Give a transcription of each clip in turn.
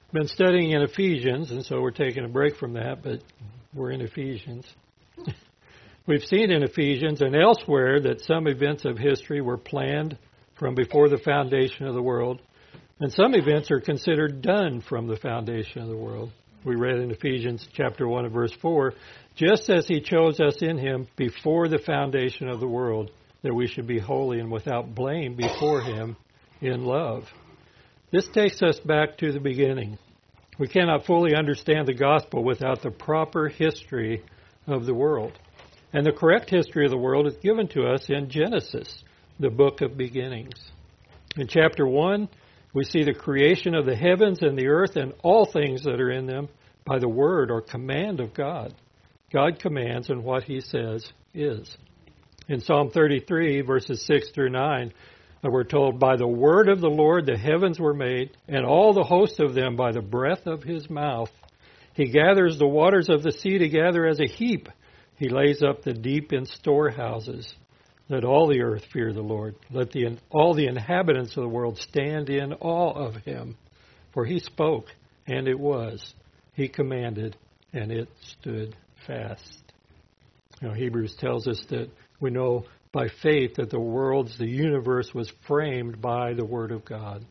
Been studying in Ephesians, and so we're taking a break from that, but we're in Ephesians. We've seen in Ephesians and elsewhere that some events of history were planned from before the foundation of the world, and some events are considered done from the foundation of the world. We read in Ephesians chapter 1 and verse 4, just as he chose us in him before the foundation of the world, that we should be holy and without blame before him in love. This takes us back to the beginning. We cannot fully understand the gospel without the proper history of the world. And the correct history of the world is given to us in Genesis, the book of beginnings. In chapter 1, we see the creation of the heavens and the earth and all things that are in them by the word or command of God. God commands, and what he says is. In Psalm 33, verses 6 through 9, we're told, by the word of the Lord the heavens were made, and all the host of them by the breath of his mouth. He gathers the waters of the sea together as a heap. He lays up the deep in storehouses. Let all the earth fear the Lord. Let all the inhabitants of the world stand in awe of him. For he spoke, and it was. He commanded, and it stood fast. Hebrews tells us that we know by faith that the universe was framed by the Word of God.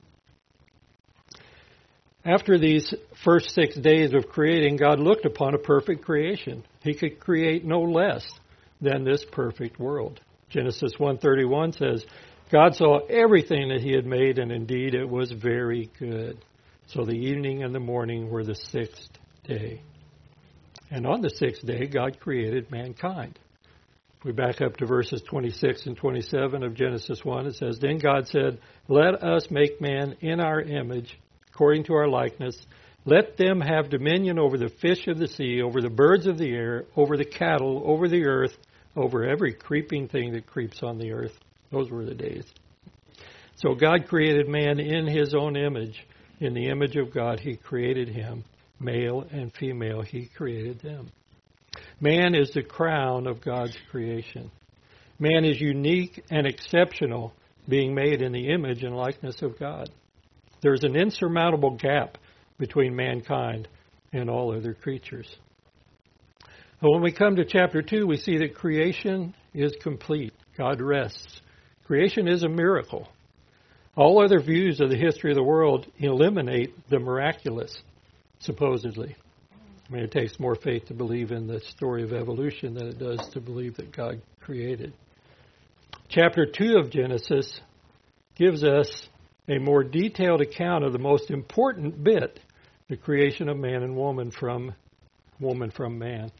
After these first 6 days of creating, God looked upon a perfect creation. He could create no less than this perfect world. Genesis 1:31 says, God saw everything that he had made, and indeed it was very good. So the evening and the morning were the sixth day. And on the sixth day, God created mankind. If we back up to verses 26 and 27 of Genesis 1, it says, Then God said, Let us make man in our image, according to our likeness. Let them have dominion over the fish of the sea, over the birds of the air, over the cattle, over the earth, over every creeping thing that creeps on the earth. Those were the days. So God created man in his own image. In the image of God, he created him. Male and female, he created them. Man is the crown of God's creation. Man is unique and exceptional, being made in the image and likeness of God. There is an insurmountable gap between mankind and all other creatures. But when we come to chapter 2, we see that creation is complete. God rests. Creation is a miracle. All other views of the history of the world eliminate the miraculous, supposedly. I mean, it takes more faith to believe in the story of evolution than it does to believe that God created. Chapter 2 of Genesis gives us a more detailed account of the most important bit, the creation of man and woman from man.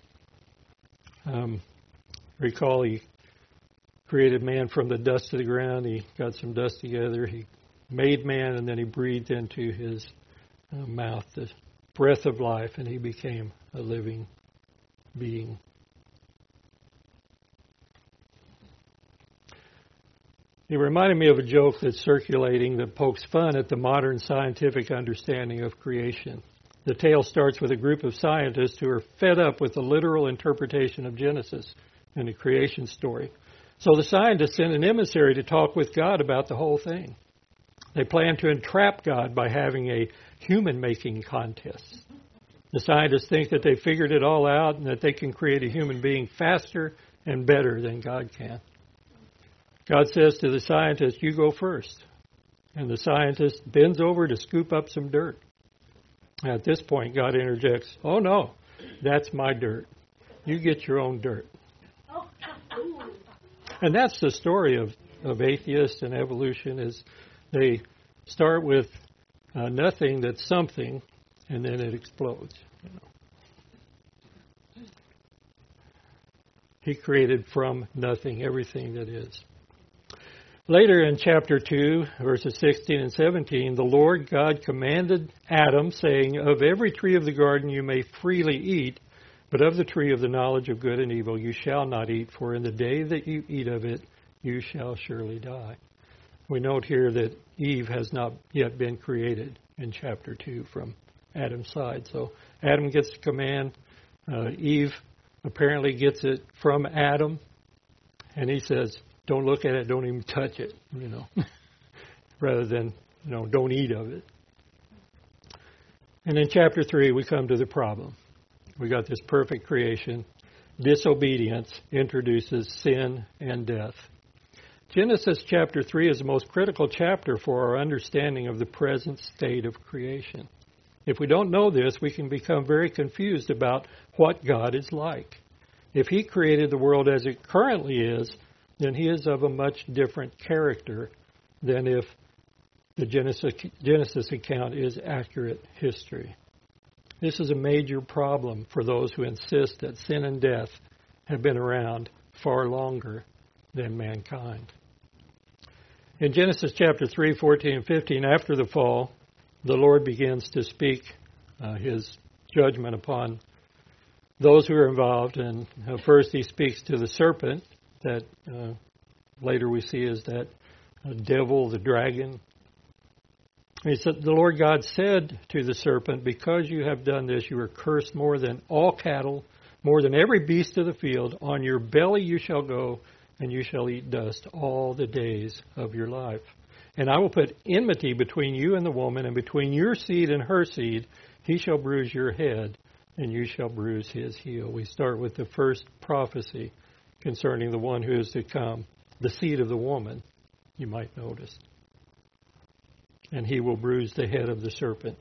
Recall he created man from the dust of the ground. He got some dust together. He made man, and then he breathed into his mouth the breath of life, and he became a living being. It reminded me of a joke that's circulating that pokes fun at the modern scientific understanding of creation. The tale starts with a group of scientists who are fed up with the literal interpretation of Genesis and the creation story. So the scientists send an emissary to talk with God about the whole thing. They plan to entrap God by having a human-making contest. The scientists think that they figured it all out and that they can create a human being faster and better than God can. God says to the scientist, you go first. And the scientist bends over to scoop up some dirt. At this point, God interjects, oh no, that's my dirt. You get your own dirt. And that's the story of atheists and evolution, is they start with nothing that's something, and then it explodes. He created from nothing everything that is. Later in chapter 2, verses 16 and 17, the Lord God commanded Adam, saying, of every tree of the garden you may freely eat, but of the tree of the knowledge of good and evil you shall not eat, for in the day that you eat of it you shall surely die. We note here that Eve has not yet been created in chapter 2 from Adam's side. So Adam gets the command. Eve apparently gets it from Adam, and he says, don't look at it, don't even touch it, rather than, don't eat of it. And in chapter 3, we come to the problem. We got this perfect creation. Disobedience introduces sin and death. Genesis chapter 3 is the most critical chapter for our understanding of the present state of creation. If we don't know this, we can become very confused about what God is like. If He created the world as it currently is, then He is of a much different character than if the Genesis account is accurate history. This is a major problem for those who insist that sin and death have been around far longer than mankind. In Genesis chapter 3, 14 and 15, after the fall, the Lord begins to speak His judgment upon those who are involved. And first He speaks to the serpent that later we see as that devil, the dragon. He said, the Lord God said to the serpent, because you have done this, you are cursed more than all cattle, more than every beast of the field. On your belly you shall go, and you shall eat dust all the days of your life. And I will put enmity between you and the woman, and between your seed and her seed. He shall bruise your head, and you shall bruise his heel. We start with the first prophecy concerning the one who is to come, the seed of the woman, you might notice. And he will bruise the head of the serpent.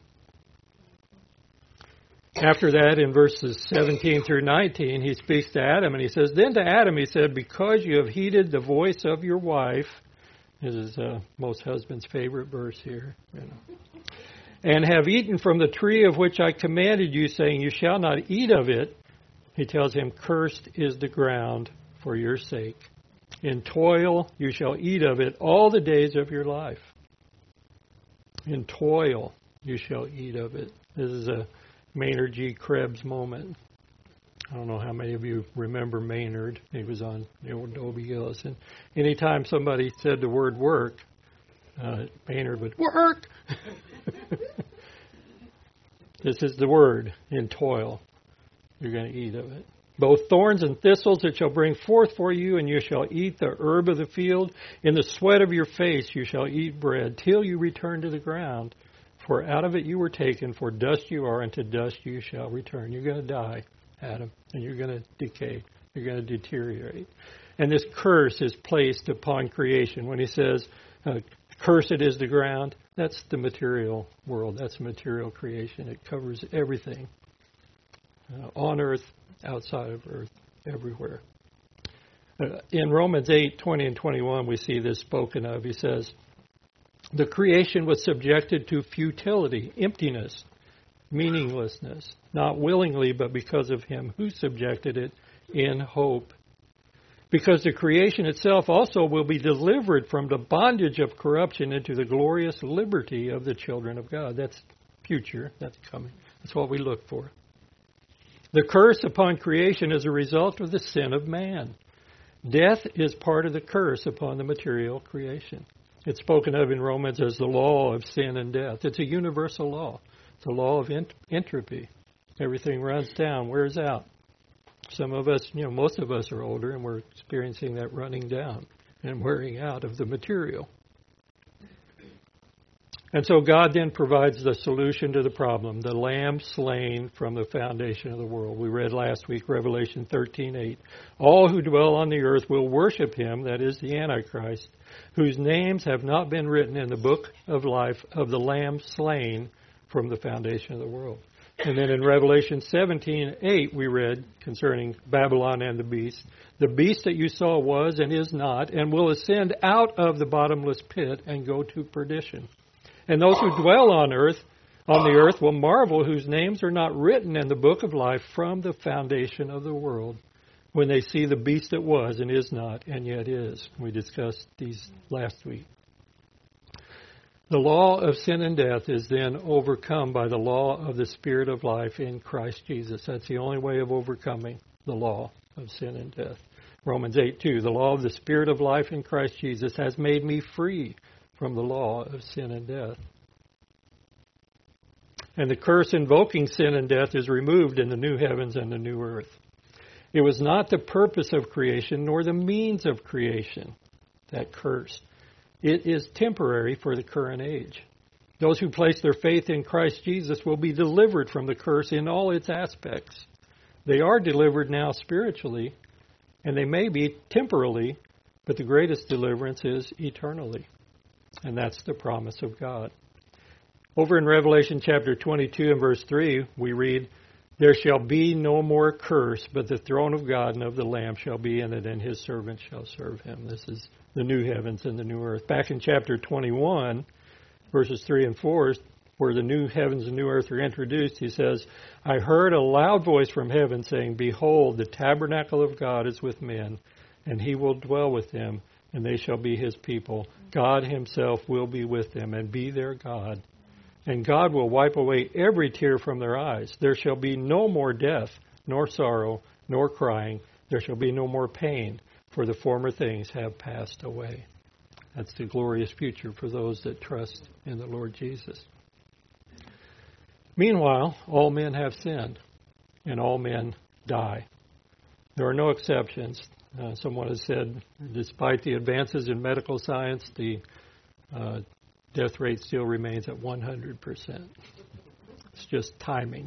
After that, in verses 17 through 19, he speaks to Adam, and he says, then to Adam he said, because you have heeded the voice of your wife, this is most husband's favorite verse here, and have eaten from the tree of which I commanded you, saying, you shall not eat of it, he tells him, cursed is the ground for your sake. In toil you shall eat of it all the days of your life. In toil you shall eat of it. This is a Maynard G. Krebs moment. I don't know how many of you remember Maynard. He was on the old Dobie Gillis. And anytime somebody said the word work, Maynard would, work! This is the word, in toil. You're going to eat of it. Both thorns and thistles it shall bring forth for you, and you shall eat the herb of the field. In the sweat of your face you shall eat bread, till you return to the ground. For out of it you were taken, for dust you are, and to dust you shall return. You're going to die, Adam, and you're going to decay. You're going to deteriorate. And this curse is placed upon creation. When he says, cursed is the ground, that's the material world. That's material creation. It covers everything on earth, outside of earth, everywhere. In Romans 8, 20 and 21, we see this spoken of. He says, the creation was subjected to futility, emptiness, meaninglessness, not willingly, but because of him who subjected it in hope. Because the creation itself also will be delivered from the bondage of corruption into the glorious liberty of the children of God. That's future. That's coming. That's what we look for. The curse upon creation is a result of the sin of man. Death is part of the curse upon the material creation. It's spoken of in Romans as the law of sin and death. It's a universal law. It's a law of entropy. Everything runs down, wears out. Some of us, most of us are older, and we're experiencing that running down and wearing out of the material. And so God then provides the solution to the problem, the Lamb slain from the foundation of the world. We read last week, Revelation 13:8. All who dwell on the earth will worship him, that is the Antichrist, whose names have not been written in the book of life of the Lamb slain from the foundation of the world. And then in Revelation 17:8 we read concerning Babylon and the beast that you saw was and is not, and will ascend out of the bottomless pit and go to perdition. And those who dwell on the earth will marvel, whose names are not written in the book of life from the foundation of the world, when they see the beast that was and is not and yet is. We discussed these last week. The law of sin and death is then overcome by the law of the Spirit of life in Christ Jesus. That's the only way of overcoming the law of sin and death. Romans 8:2, the law of the Spirit of life in Christ Jesus has made me free from the law of sin and death. And the curse invoking sin and death is removed in the new heavens and the new earth. It was not the purpose of creation nor the means of creation, that curse. It is temporary for the current age. Those who place their faith in Christ Jesus will be delivered from the curse in all its aspects. They are delivered now spiritually, and they may be temporally, but the greatest deliverance is eternally. And that's the promise of God. Over in Revelation chapter 22 and verse 3, we read, "There shall be no more curse, but the throne of God and of the Lamb shall be in it, and his servants shall serve him." This is the new heavens and the new earth. Back in chapter 21, verses 3 and 4, where the new heavens and new earth are introduced, he says, "I heard a loud voice from heaven saying, Behold, the tabernacle of God is with men, and he will dwell with them, and they shall be his people. God himself will be with them and be their God. And God will wipe away every tear from their eyes. There shall be no more death, nor sorrow, nor crying. There shall be no more pain, for the former things have passed away." That's the glorious future for those that trust in the Lord Jesus. Meanwhile, all men have sinned, and all men die. There are no exceptions. Someone has said, despite the advances in medical science, the death rate still remains at 100%. It's just timing.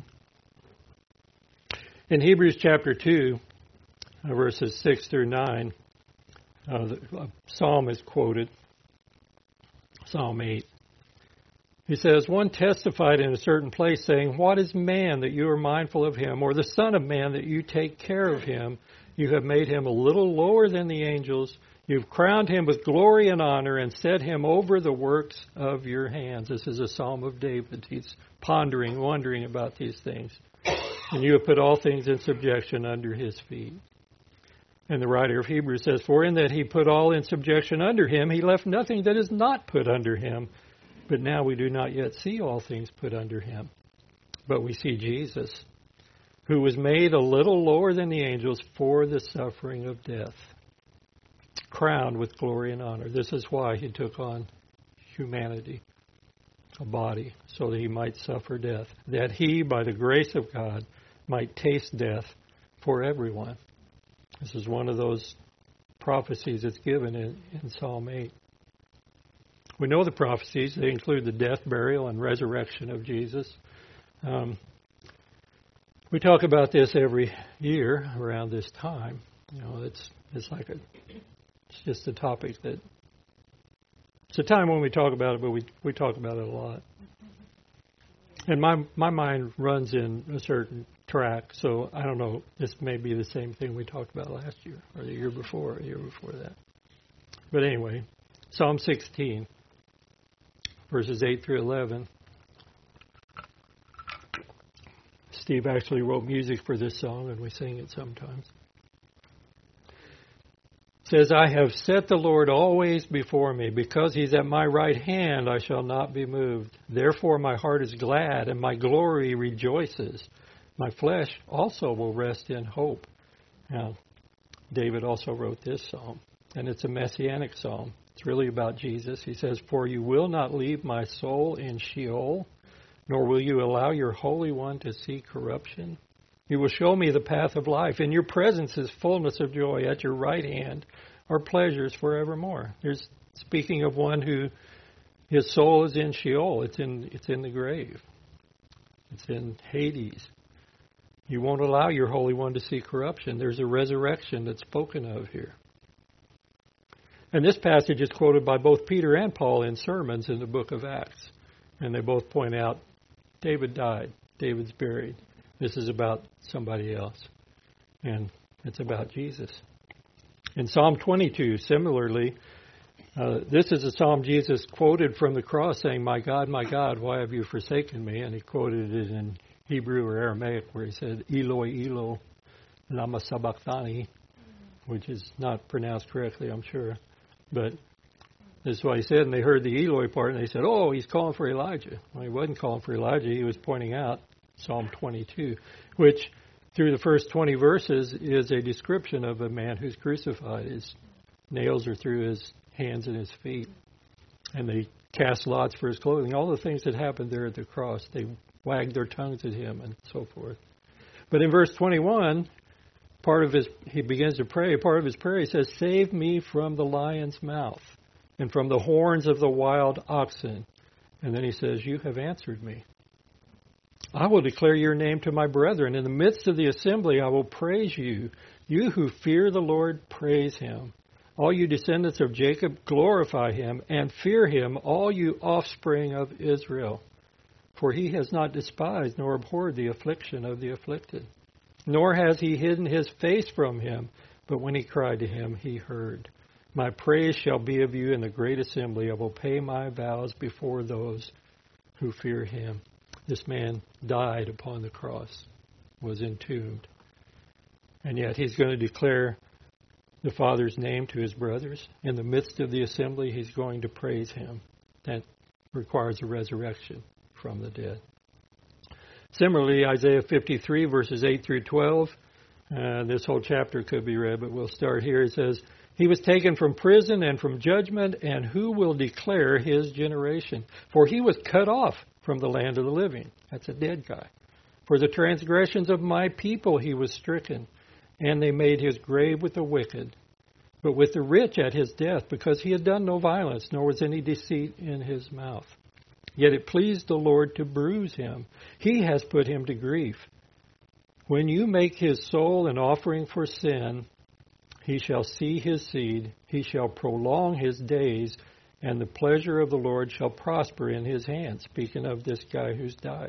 In Hebrews chapter 2, verses 6 through 9, a psalm is quoted, Psalm 8. He says, "One testified in a certain place, saying, What is man that you are mindful of him, or the son of man that you take care of him? You have made him a little lower than the angels. You've crowned him with glory and honor and set him over the works of your hands." This is a psalm of David. He's pondering, wondering about these things. "And you have put all things in subjection under his feet." And the writer of Hebrews says, "For in that he put all in subjection under him, he left nothing that is not put under him. But now we do not yet see all things put under him. But we see Jesus, who was made a little lower than the angels for the suffering of death, crowned with glory and honor." This is why he took on humanity, a body, so that he might suffer death, that he, by the grace of God, might taste death for everyone. This is one of those prophecies that's given in Psalm 8. We know the prophecies. They include the death, burial, and resurrection of Jesus. We talk about this every year around this time. You know, it's just a topic that it's a time when we talk about it, but we talk about it a lot. And my mind runs in a certain track, so I don't know. This may be the same thing we talked about last year or the year before that. But anyway, Psalm 16. Verses 8 through 11. Steve actually wrote music for this song, and we sing it sometimes. It says, "I have set the Lord always before me. Because he's at my right hand, I shall not be moved. Therefore my heart is glad, and my glory rejoices. My flesh also will rest in hope." Now, David also wrote this psalm, and it's a messianic psalm. It's really about Jesus. He says, "For you will not leave my soul in Sheol, nor will you allow your Holy One to see corruption. You will show me the path of life. In your presence is fullness of joy. At your right hand are pleasures forevermore." Here's speaking of one who his soul is in Sheol. It's in the grave. It's in Hades. You won't allow your Holy One to see corruption. There's a resurrection that's spoken of here. And this passage is quoted by both Peter and Paul in sermons in the book of Acts. And they both point out, David died. David's buried. This is about somebody else. And it's about Jesus. In Psalm 22, similarly, this is a psalm Jesus quoted from the cross saying, my God, why have you forsaken me?" And he quoted it in Hebrew or Aramaic where he said, "Eloi, Eloi, lama sabachthani," which is not pronounced correctly, I'm sure. But this is what he said, and they heard the Eloi part, and they said, "Oh, he's calling for Elijah." Well, he wasn't calling for Elijah. He was pointing out Psalm 22, which through the first 20 verses is a description of a man who's crucified. His nails are through his hands and his feet, and they cast lots for his clothing. All the things that happened there at the cross, they wagged their tongues at him and so forth. But in verse 21, he begins to pray. Part of his prayer, he says, "Save me from the lion's mouth and from the horns of the wild oxen." And then he says, you have answered me. I will declare your name to my brethren. In the midst of the assembly I will praise you. You who fear the Lord, praise him. All you descendants of Jacob, glorify him and fear him, all you offspring of Israel. For he has not despised nor abhorred the affliction of the afflicted, nor has he hidden his face from him, but when he cried to him, he heard. My praise shall be of you in the great assembly. I will pay my vows before those who fear him. This man died upon the cross, was entombed. And yet he's going to declare the Father's name to his brothers. In the midst of the assembly, he's going to praise him. That requires a resurrection from the dead. Similarly, Isaiah 53, verses 8 through 12. This whole chapter could be read, but we'll start here. It says, he was taken from prison and from judgment, and who will declare his generation? For he was cut off from the land of the living. That's a dead guy. For the transgressions of my people he was stricken, and they made his grave with the wicked, but with the rich at his death, because he had done no violence, nor was any deceit in his mouth. Yet it pleased the Lord to bruise him. He has put him to grief. When you make his soul an offering for sin, he shall see his seed, he shall prolong his days, and the pleasure of the Lord shall prosper in his hand. Speaking of this guy who's died.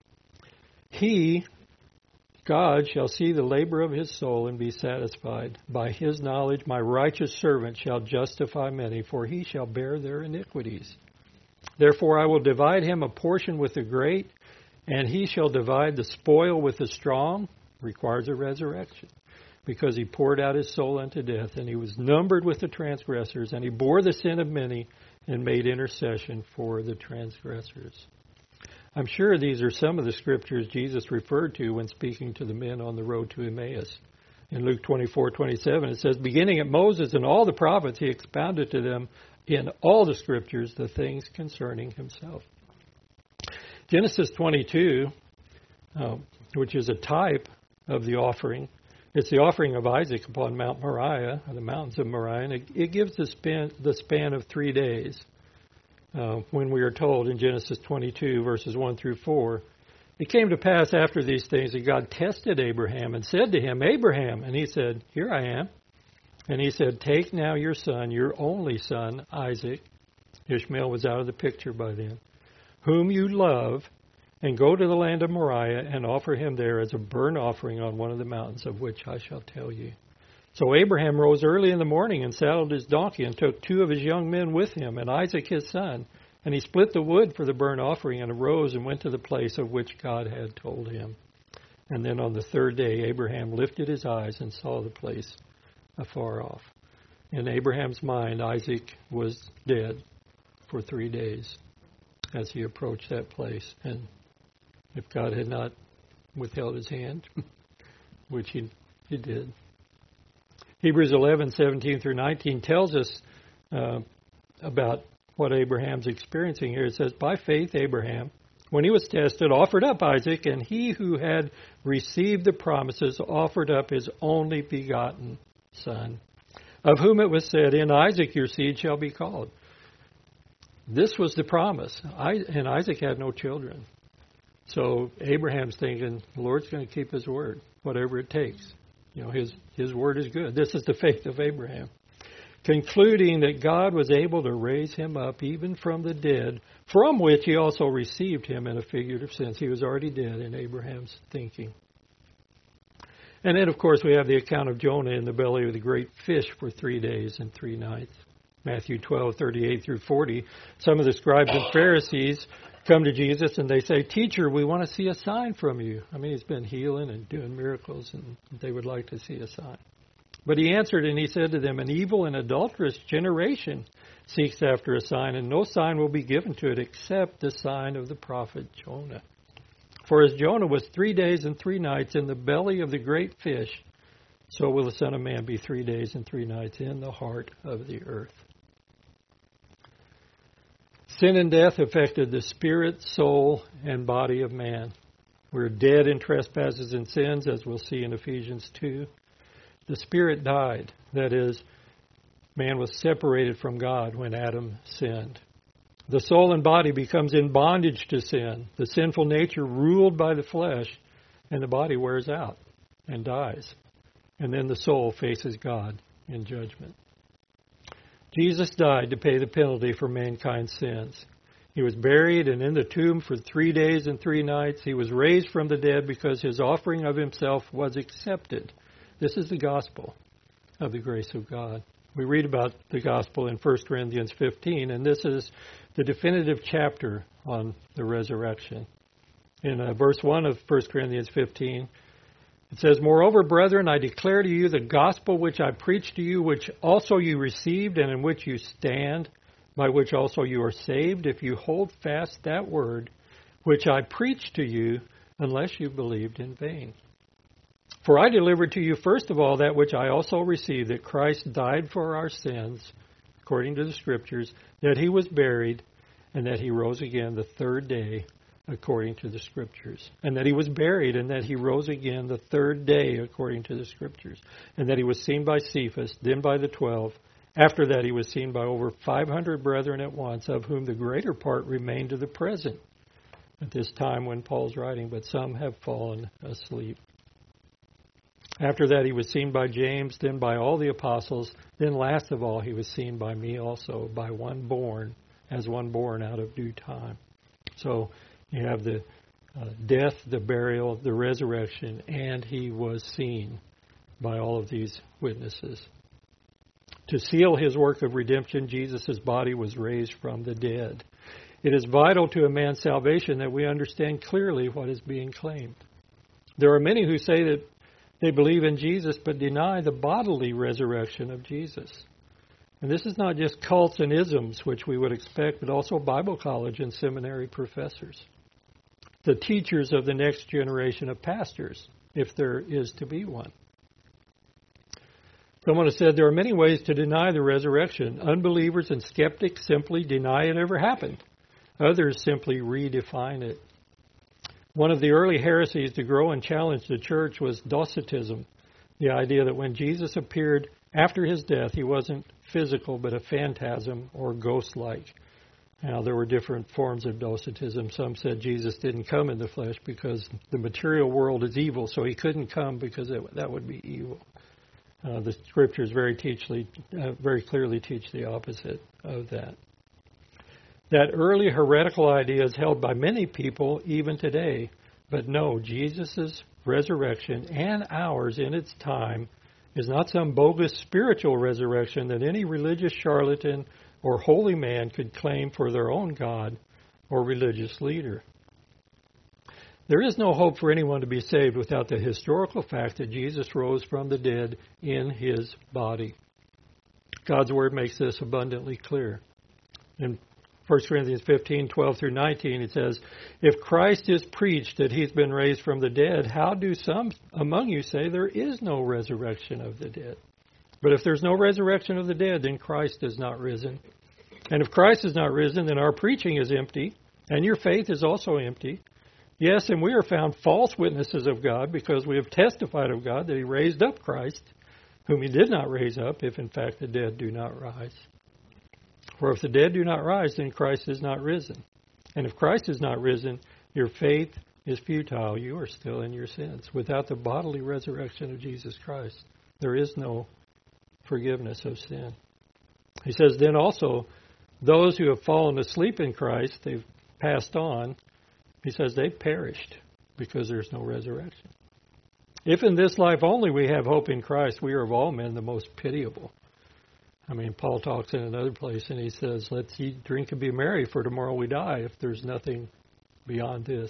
He, God, shall see the labor of his soul and be satisfied. By his knowledge my righteous servant shall justify many, for he shall bear their iniquities. Therefore I will divide him a portion with the great, and he shall divide the spoil with the strong. Requires a resurrection. Because he poured out his soul unto death, and he was numbered with the transgressors, and he bore the sin of many and made intercession for the transgressors. I'm sure these are some of the scriptures Jesus referred to when speaking to the men on the road to Emmaus. In Luke 24:27, it says, beginning at Moses and all the prophets, he expounded to them in all the scriptures the things concerning himself. Genesis 22, which is a type of the offering, it's the offering of Isaac upon Mount Moriah, or the mountains of Moriah, and it gives the span of 3 days. When we are told in Genesis 22, verses 1 through 4, it came to pass after these things that God tested Abraham and said to him, Abraham, and he said, here I am. And he said, take now your son, your only son, Isaac. Ishmael was out of the picture by then. Whom you love, and go to the land of Moriah and offer him there as a burnt offering on one of the mountains of which I shall tell you. So Abraham rose early in the morning and saddled his donkey and took 2 of his young men with him and Isaac his son. And he split the wood for the burnt offering and arose and went to the place of which God had told him. And then on the 3rd day Abraham lifted his eyes and saw the place afar off. In Abraham's mind, Isaac was dead for 3 days as he approached that place. And if God had not withheld his hand, which he did. Hebrews 11:17 through 19 tells us about what Abraham's experiencing here. It says, by faith Abraham, when he was tested, offered up Isaac, and he who had received the promises offered up his only begotten son, of whom it was said, in Isaac your seed shall be called. This was the promise. And Isaac had no children. So Abraham's thinking, the Lord's going to keep his word, whatever it takes. You know, his word is good. This is the faith of Abraham. Concluding that God was able to raise him up even from the dead, from which he also received him in a figurative sense. He was already dead in Abraham's thinking. And then, of course, we have the account of Jonah in the belly of the great fish for 3 days and 3 nights. Matthew 12:38 through 40. Some of the scribes and Pharisees come to Jesus and they say, Teacher, we want to see a sign from you. I mean, he's been healing and doing miracles, and they would like to see a sign. But he answered and he said to them, an evil and adulterous generation seeks after a sign, and no sign will be given to it except the sign of the prophet Jonah. For as Jonah was 3 days and 3 nights in the belly of the great fish, so will the Son of Man be 3 days and 3 nights in the heart of the earth. Sin and death affected the spirit, soul, and body of man. We're dead in trespasses and sins, as we'll see in Ephesians 2. The spirit died. That is, man was separated from God when Adam sinned. The soul and body becomes in bondage to sin, the sinful nature ruled by the flesh, and the body wears out and dies. And then the soul faces God in judgment. Jesus died to pay the penalty for mankind's sins. He was buried and in the tomb for 3 days and 3 nights. He was raised from the dead because his offering of himself was accepted. This is the gospel of the grace of God. We read about the gospel in 1 Corinthians 15, and this is the definitive chapter on the resurrection. In verse 1 of 1 Corinthians 15, it says, "Moreover, brethren, I declare to you the gospel which I preached to you, which also you received, and in which you stand, by which also you are saved, if you hold fast that word which I preached to you, unless you believed in vain. For I delivered to you first of all that which I also received, that Christ died for our sins, according to the Scriptures, that he was buried, and that he rose again the third day, according to the Scriptures. And that he was buried, and that he rose again the third day, according to the Scriptures. And that he was seen by Cephas, then by the 12. After that he was seen by over 500 brethren at once, of whom the greater part remain to the present, at this time when Paul's writing, but some have fallen asleep. After that he was seen by James, then by all the apostles, then last of all he was seen by me also, by one born, as one born out of due time." So you have the death, the burial, the resurrection, and he was seen by all of these witnesses. To seal his work of redemption, Jesus' body was raised from the dead. It is vital to a man's salvation that we understand clearly what is being claimed. There are many who say that they believe in Jesus but deny the bodily resurrection of Jesus. And this is not just cults and isms, which we would expect, but also Bible college and seminary professors, the teachers of the next generation of pastors, if there is to be one. Someone has said there are many ways to deny the resurrection. Unbelievers and skeptics simply deny it ever happened. Others simply redefine it. One of the early heresies to grow and challenge the church was Docetism, the idea that when Jesus appeared after his death, he wasn't physical but a phantasm or ghost-like. Now, there were different forms of Docetism. Some said Jesus didn't come in the flesh because the material world is evil, so he couldn't come because that would be evil. The Scriptures very clearly teach the opposite of that. That early heretical idea is held by many people even today. But no, Jesus' resurrection and ours in its time is not some bogus spiritual resurrection that any religious charlatan or holy man could claim for their own God or religious leader. There is no hope for anyone to be saved without the historical fact that Jesus rose from the dead in his body. God's Word makes this abundantly clear. In 1 Corinthians 15, 12 through 19, it says, "If Christ is preached that he's been raised from the dead, how do some among you say there is no resurrection of the dead? But if there's no resurrection of the dead, then Christ is not risen. And if Christ is not risen, then our preaching is empty, and your faith is also empty. Yes, and we are found false witnesses of God, because we have testified of God that he raised up Christ, whom he did not raise up, if in fact the dead do not rise. For if the dead do not rise, then Christ is not risen. And if Christ is not risen, your faith is futile. You are still in your sins." Without the bodily resurrection of Jesus Christ, there is no forgiveness of sin. He says, then also, those who have fallen asleep in Christ, they've passed on, he says they've perished because there's no resurrection. If in this life only we have hope in Christ, we are of all men the most pitiable. I mean, Paul talks in another place and he says, let's eat, drink, and be merry, for tomorrow we die, if there's nothing beyond this.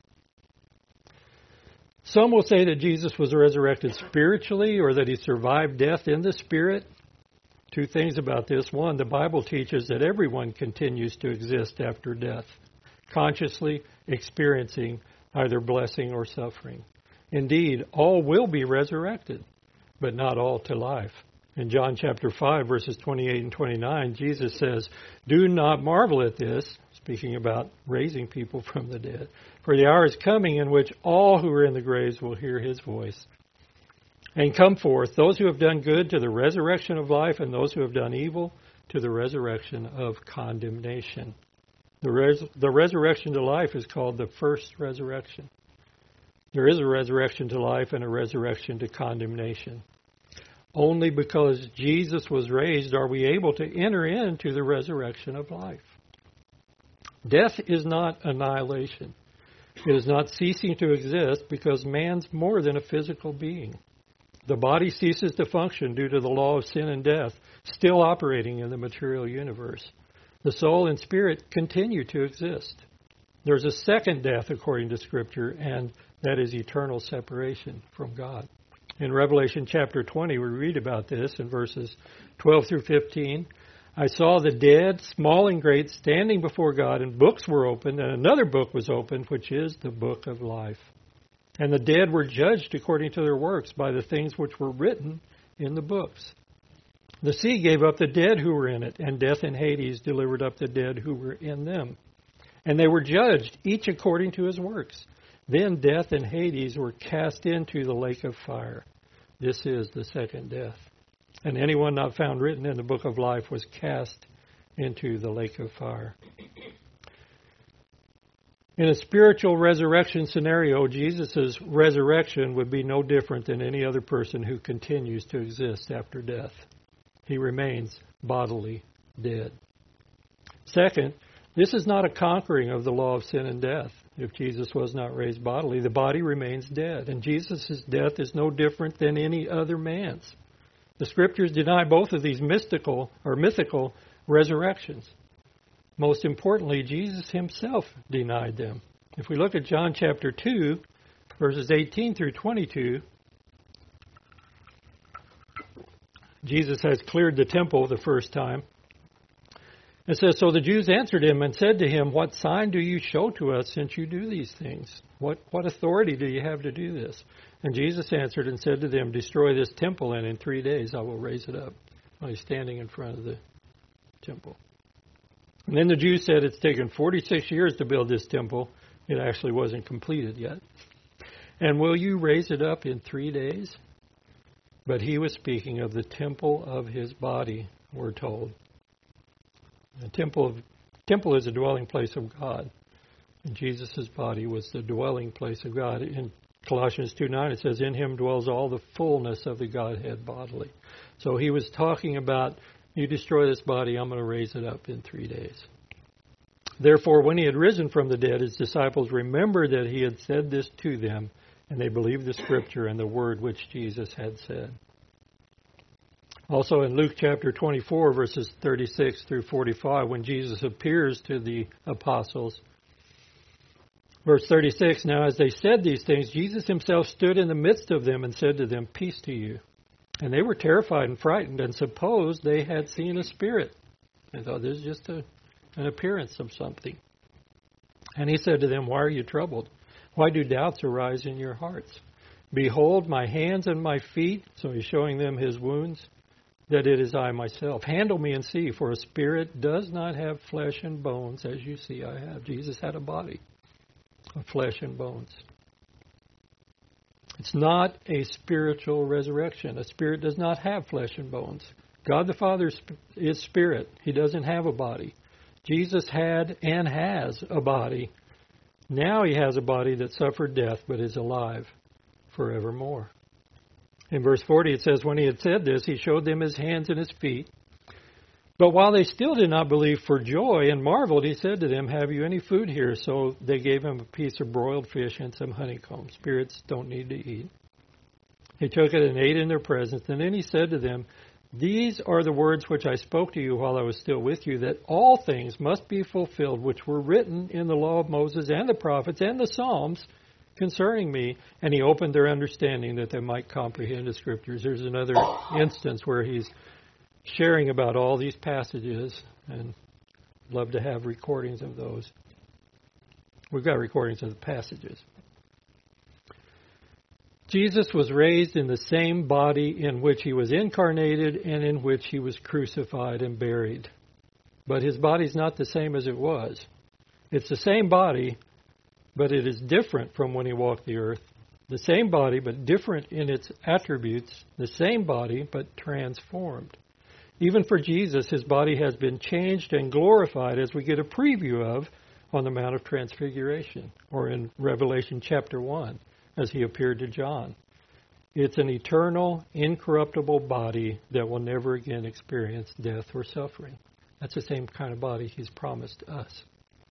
Some will say that Jesus was resurrected spiritually, or that he survived death in the Spirit. Two things about this. One, the Bible teaches that everyone continues to exist after death, consciously experiencing either blessing or suffering. Indeed, all will be resurrected, but not all to life. In John chapter 5, verses 28 and 29, Jesus says, "Do not marvel at this," speaking about raising people from the dead, "for the hour is coming in which all who are in the graves will hear his voice and come forth, those who have done good to the resurrection of life, and those who have done evil to the resurrection of condemnation." The resurrection to life is called the first resurrection. There is a resurrection to life and a resurrection to condemnation. Only because Jesus was raised are we able to enter into the resurrection of life. Death is not annihilation. It is not ceasing to exist because man's more than a physical being. The body ceases to function due to the law of sin and death, still operating in the material universe. The soul and spirit continue to exist. There's a second death according to Scripture, and that is eternal separation from God. In Revelation chapter 20, we read about this in verses 12 through 15. I saw the dead, small and great, standing before God, and books were opened, and another book was opened, which is the book of life. And the dead were judged according to their works by the things which were written in the books. The sea gave up the dead who were in it, and death and Hades delivered up the dead who were in them. And they were judged, each according to his works. Then death and Hades were cast into the lake of fire. This is the second death. And anyone not found written in the book of life was cast into the lake of fire. In a spiritual resurrection scenario, Jesus' resurrection would be no different than any other person who continues to exist after death. He remains bodily dead. Second, this is not a conquering of the law of sin and death. If Jesus was not raised bodily, the body remains dead, and Jesus' death is no different than any other man's. The Scriptures deny both of these mythical resurrections. Most importantly, Jesus himself denied them. If we look at John chapter 2, verses 18 through 22, Jesus has cleared the temple the first time. It says, so the Jews answered him and said to him, what sign do you show to us since you do these things? What authority do you have to do this? And Jesus answered and said to them, destroy this temple, and in 3 days I will raise it up. Well, he's standing in front of the temple. And then the Jews said, it's taken 46 years to build this temple. It actually wasn't completed yet. And will you raise it up in 3 days? But he was speaking of the temple of his body, we're told. The temple is a dwelling place of God. And Jesus' body was the dwelling place of God. In Colossians 2:9 it says, in him dwells all the fullness of the Godhead bodily. So he was talking about, you destroy this body, I'm going to raise it up in 3 days. Therefore, when he had risen from the dead, his disciples remembered that he had said this to them, and they believed the Scripture and the word which Jesus had said. Also in Luke chapter 24, verses 36 through 45, when Jesus appears to the apostles, verse 36, now as they said these things, Jesus himself stood in the midst of them and said to them, peace to you. And they were terrified and frightened and supposed they had seen a spirit. They thought this is just an appearance of something. And he said to them, why are you troubled? Why do doubts arise in your hearts? Behold my hands and my feet, so he's showing them his wounds, that it is I myself. Handle me and see, for a spirit does not have flesh and bones, as you see I have. Jesus had a body of flesh and bones. It's not a spiritual resurrection. A spirit does not have flesh and bones. God the Father is spirit. He doesn't have a body. Jesus had and has a body. Now he has a body that suffered death but is alive forevermore. In verse 40 it says, when he had said this, he showed them his hands and his feet. But while they still did not believe for joy and marveled, he said to them, have you any food here? So they gave him a piece of broiled fish and some honeycomb. Spirits don't need to eat. He took it and ate in their presence. And then he said to them, these are the words which I spoke to you while I was still with you, that all things must be fulfilled which were written in the law of Moses and the prophets and the Psalms concerning me. And he opened their understanding that they might comprehend the Scriptures. There's another instance where he's sharing about all these passages, and love to have recordings of those. We've got recordings of the passages. Jesus was raised in the same body in which he was incarnated and in which he was crucified and buried. But his body's not the same as it was. It's the same body, but it is different from when he walked the earth. The same body, but different in its attributes. The same body, but transformed. Even for Jesus, his body has been changed and glorified, as we get a preview of on the Mount of Transfiguration, or in Revelation chapter 1, as he appeared to John. It's an eternal, incorruptible body that will never again experience death or suffering. That's the same kind of body he's promised us.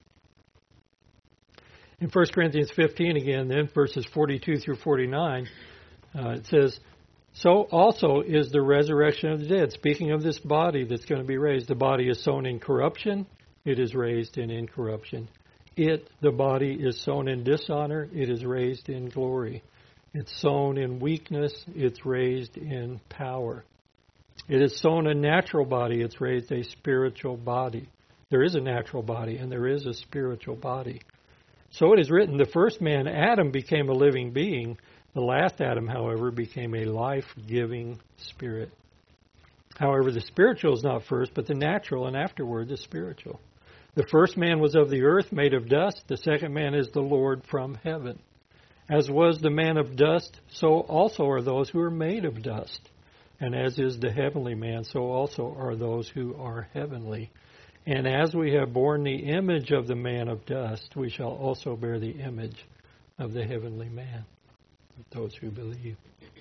In 1 Corinthians 15 again, then, verses 42 through 49, it says, "So also is the resurrection of the dead." Speaking of this body that's going to be raised, the body is sown in corruption, it is raised in incorruption. The body is sown in dishonor, it is raised in glory. It's sown in weakness, it's raised in power. It is sown a natural body, it's raised a spiritual body. There is a natural body and there is a spiritual body. So it is written, the first man, Adam, became a living being. The last Adam, however, became a life-giving spirit. However, the spiritual is not first, but the natural, and afterward the spiritual. The first man was of the earth, made of dust. The second man is the Lord from heaven. As was the man of dust, so also are those who are made of dust. And as is the heavenly man, so also are those who are heavenly. And as we have borne the image of the man of dust, we shall also bear the image of the heavenly man, those who believe.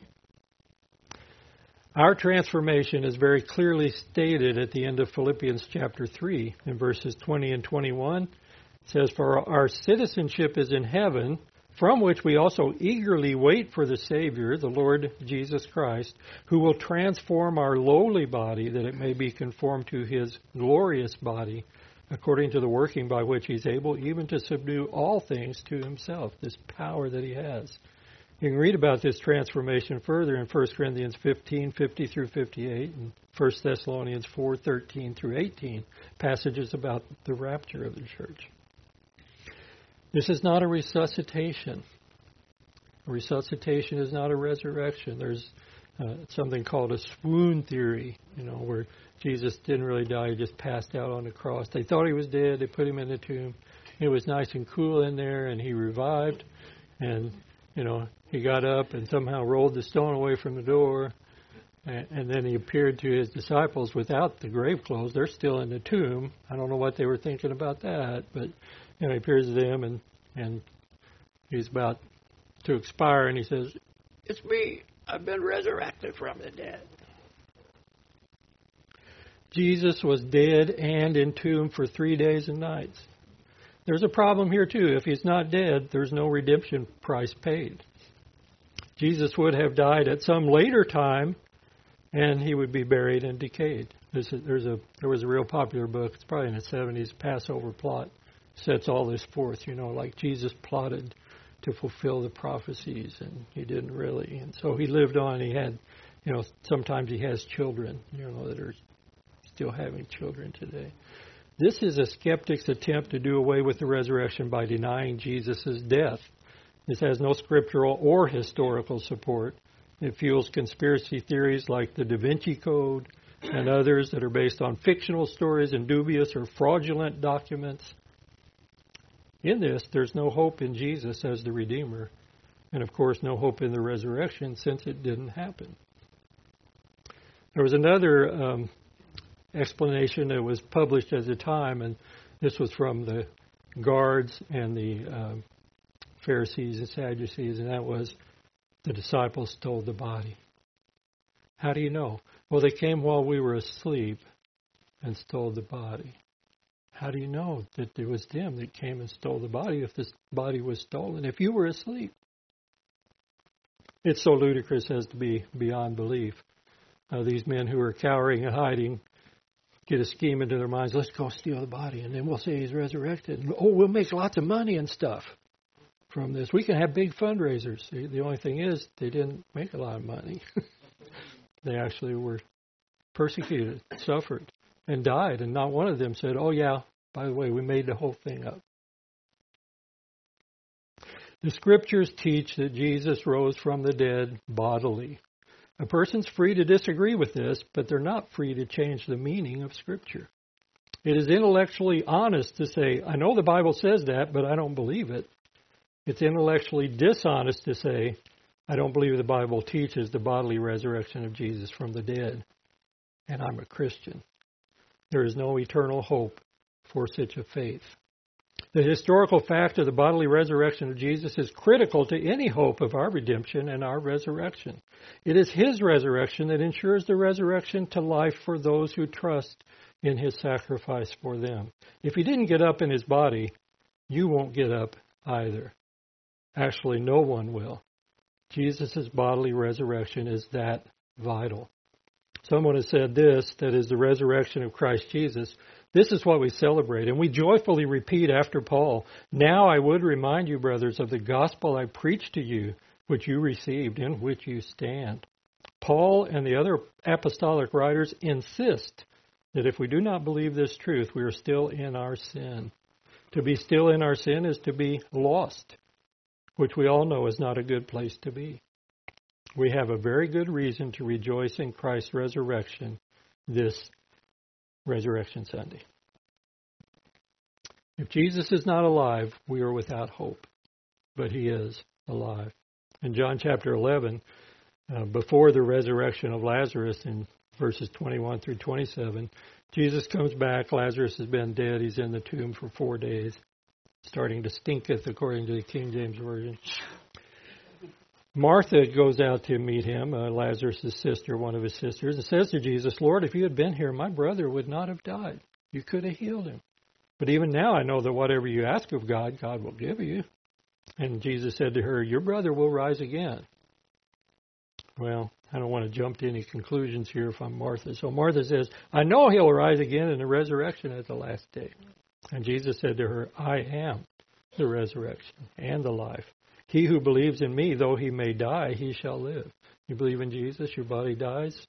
Our transformation is very clearly stated at the end of Philippians chapter 3 in verses 20 and 21. It says, "For our citizenship is in heaven, from which we also eagerly wait for the Savior, the Lord Jesus Christ, who will transform our lowly body that it may be conformed to his glorious body, according to the working by which he's able even to subdue all things to himself," this power that he has. You can read about this transformation further in 1 Corinthians 15, 50 through 58, and 1 Thessalonians 4, 13 through 18, passages about the rapture of the church. This is not a resuscitation. A resuscitation is not a resurrection. There's something called a swoon theory, where Jesus didn't really die, he just passed out on the cross. They thought he was dead, they put him in the tomb. It was nice and cool in there, and he revived, and, he got up and somehow rolled the stone away from the door, and then he appeared to his disciples without the grave clothes. They're still in the tomb. I don't know what they were thinking about that, but he appears to them, and he's about to expire, and he says, "It's me. I've been resurrected from the dead." Jesus was dead and entombed for 3 days and nights. There's a problem here, too. If he's not dead, there's no redemption price paid. Jesus would have died at some later time, and he would be buried and decayed. There was a real popular book, it's probably in the 70s, Passover Plot, sets all this forth, like Jesus plotted to fulfill the prophecies, and he didn't really. And so he lived on. He had, sometimes he has children, that are still having children today. This is a skeptic's attempt to do away with the resurrection by denying Jesus' death. This has no scriptural or historical support. It fuels conspiracy theories like the Da Vinci Code and others that are based on fictional stories and dubious or fraudulent documents. In this, there's no hope in Jesus as the Redeemer, and of course no hope in the resurrection since it didn't happen. There was another explanation that was published at the time, and this was from the guards and the Pharisees and Sadducees, and that was the disciples stole the body. How do you know? Well, they came while we were asleep and stole the body. How do you know that it was them that came and stole the body if this body was stolen, if you were asleep? It's so ludicrous as to be beyond belief. These men who are cowering and hiding get a scheme into their minds, let's go steal the body, and then we'll say he's resurrected. And, we'll make lots of money and stuff from this. We can have big fundraisers. The only thing is, they didn't make a lot of money. They actually were persecuted, suffered, and died, and not one of them said, oh yeah, by the way, we made the whole thing up. The scriptures teach that Jesus rose from the dead bodily. A person's free to disagree with this, but they're not free to change the meaning of Scripture. It is intellectually honest to say, I know the Bible says that, but I don't believe it. It's intellectually dishonest to say, I don't believe the Bible teaches the bodily resurrection of Jesus from the dead. and I'm a Christian. There is no eternal hope for such a faith. The historical fact of the bodily resurrection of Jesus is critical to any hope of our redemption and our resurrection. It is His resurrection that ensures the resurrection to life for those who trust in His sacrifice for them. If He didn't get up in His body, you won't get up either. Actually, no one will. Jesus' bodily resurrection is that vital. Someone has said this, that is the resurrection of Christ Jesus. This is what we celebrate, and we joyfully repeat after Paul, "Now I would remind you, brothers, of the gospel I preached to you, which you received, in which you stand." Paul and the other apostolic writers insist that if we do not believe this truth, we are still in our sin. To be still in our sin is to be lost, which we all know is not a good place to be. We have a very good reason to rejoice in Christ's resurrection this Resurrection Sunday. If Jesus is not alive, we are without hope, but He is alive. In John chapter 11, before the resurrection of Lazarus in verses 21 through 27, Jesus comes back. Lazarus has been dead. He's in the tomb for 4 days, starting to stinketh, according to the King James Version. Martha goes out to meet him, Lazarus' sister, one of his sisters, and says to Jesus, "Lord, if you had been here, my brother would not have died. You could have healed him. But even now I know that whatever you ask of God, God will give you." And Jesus said to her, "Your brother will rise again." Well, I don't want to jump to any conclusions here if I'm Martha. So Martha says, "I know he'll rise again in the resurrection at the last day." And Jesus said to her, "I am the resurrection and the life. He who believes in me, though he may die, he shall live." You believe in Jesus, your body dies,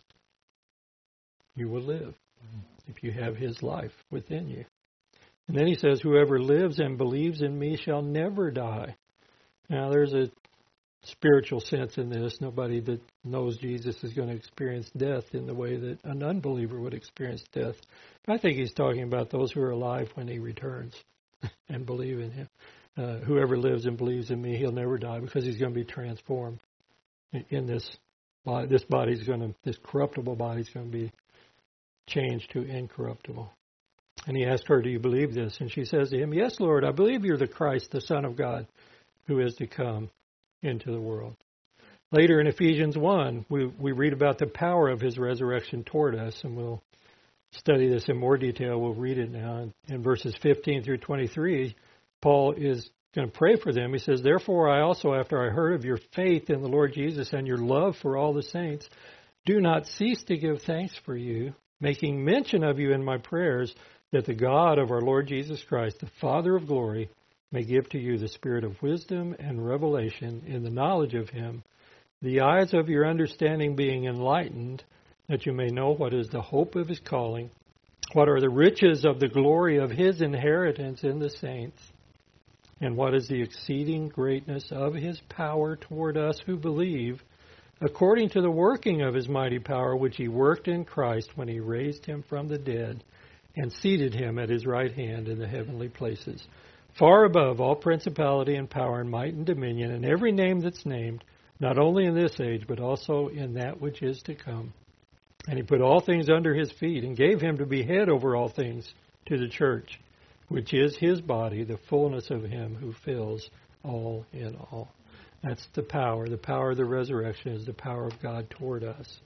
you will live if you have His life within you. And then He says, "Whoever lives and believes in me shall never die." Now, there's a spiritual sense in this. Nobody that knows Jesus is going to experience death in the way that an unbeliever would experience death. But I think He's talking about those who are alive when He returns and believe in Him. Whoever lives and believes in me, he'll never die, because he's going to be transformed in this body. This corruptible body is going to be changed to incorruptible. And he asked her, "Do you believe this?" And she says to him, "Yes, Lord, I believe you're the Christ, the Son of God, who is to come into the world." Later in Ephesians 1, we read about the power of His resurrection toward us, and we'll study this in more detail. We'll read it now. In verses 15 through 23, Paul is going to pray for them. He says, "Therefore I also, after I heard of your faith in the Lord Jesus and your love for all the saints, do not cease to give thanks for you, making mention of you in my prayers, that the God of our Lord Jesus Christ, the Father of glory, may give to you the spirit of wisdom and revelation in the knowledge of Him, the eyes of your understanding being enlightened, that you may know what is the hope of His calling, what are the riches of the glory of His inheritance in the saints, and what is the exceeding greatness of His power toward us who believe, according to the working of His mighty power, which He worked in Christ when He raised Him from the dead and seated Him at His right hand in the heavenly places, far above all principality and power and might and dominion, and every name that's named, not only in this age, but also in that which is to come. And He put all things under His feet and gave Him to be head over all things to the church, which is His body, the fullness of Him who fills all in all." That's the power. The power of the resurrection is the power of God toward us.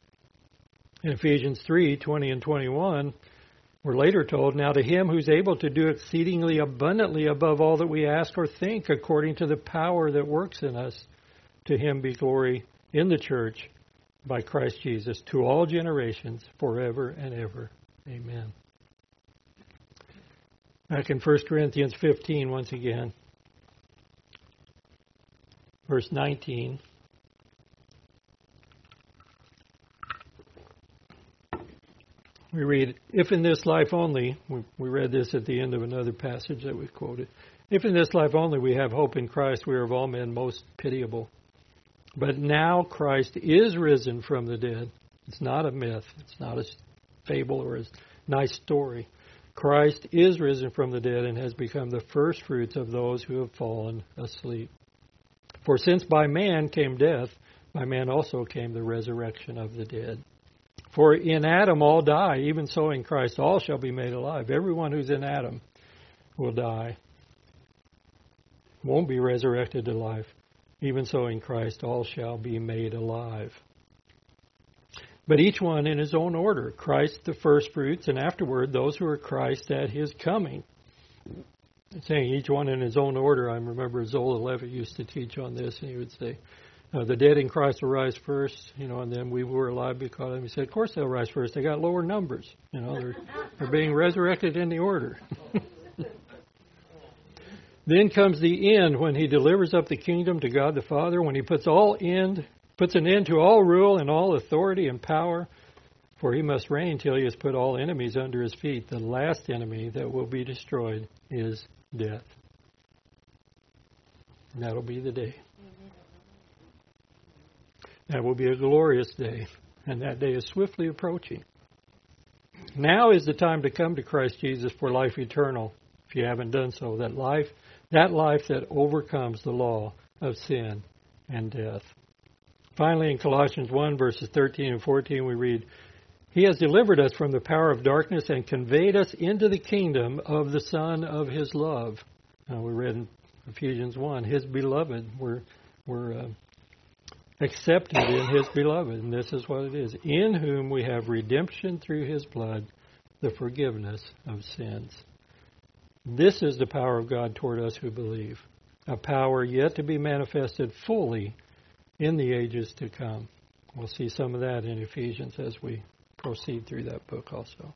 In Ephesians 3:20 and 21, we're later told, "Now to Him who's able to do exceedingly abundantly above all that we ask or think, according to the power that works in us, to Him be glory in the church by Christ Jesus to all generations, forever and ever. Amen." Back in 1 Corinthians 15, once again, verse 19. We read, "If in this life only," we read this at the end of another passage that we quoted, "If in this life only we have hope in Christ, we are of all men most pitiable. But now Christ is risen from the dead." It's not a myth. It's not a fable or a nice story. Christ is risen from the dead and has become the first fruits of those who have fallen asleep. For since by man came death, by man also came the resurrection of the dead. For in Adam all die, even so in Christ all shall be made alive. Everyone who's in Adam will die, won't be resurrected to life. Even so in Christ all shall be made alive. But each one in his own order. Christ the first fruits, and afterward those who are Christ at his coming. Saying each one in his own order. I remember Zola Levitt used to teach on this, and he would say, the dead in Christ will rise first, and then we were alive because of them. He said, of course they'll rise first. They got lower numbers. They're being resurrected in the order. Then comes the end when he delivers up the kingdom to God the Father, when he puts an end to all rule and all authority and power, for he must reign till he has put all enemies under his feet. The last enemy that will be destroyed is death. And that'll be the day. That will be a glorious day, and that day is swiftly approaching. Now is the time to come to Christ Jesus for life eternal, if you haven't done so. That life that overcomes the law of sin and death. Finally, in Colossians 1, verses 13 and 14, we read, He has delivered us from the power of darkness and conveyed us into the kingdom of the Son of His love. We read in Ephesians 1, His beloved. We're accepted in His beloved, and this is what it is. In whom we have redemption through His blood, the forgiveness of sins. This is the power of God toward us who believe, a power yet to be manifested fully in the ages to come. We'll see some of that in Ephesians as we proceed through that book also.